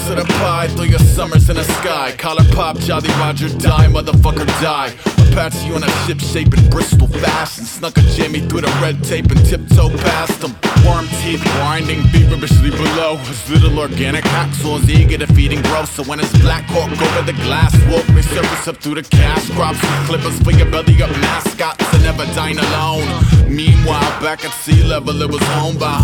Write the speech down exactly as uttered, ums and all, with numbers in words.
of the pie, throw your summers in the sky. Collar pop, Jolly Roger, die, motherfucker, die. Apache on a ship shape in Bristol fashion. Snuck a Jamie through the red tape and tiptoe past him. Worm teeth grinding feverishly below. His little organic hacksaws eager to feed and grow. So when his Black Hawk over the glass walk, they surface up through the cash crops. Clippers for your belly up mascots and never dine alone. Meanwhile, back at sea level, it was home by